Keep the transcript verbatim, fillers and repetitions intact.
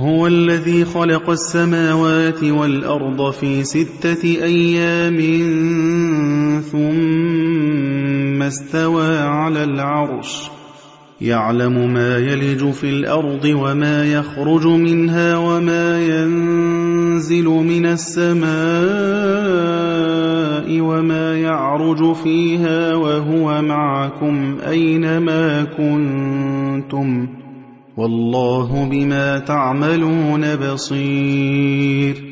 هو الذي خلق السماوات والأرض في ستة أيام ثم استوى على العرش يعلم ما يلج في الأرض وما يخرج منها وما ينزل من السماء وما يعرج فيها وهو معكم أينما كنتم والله بما تعملون بصير.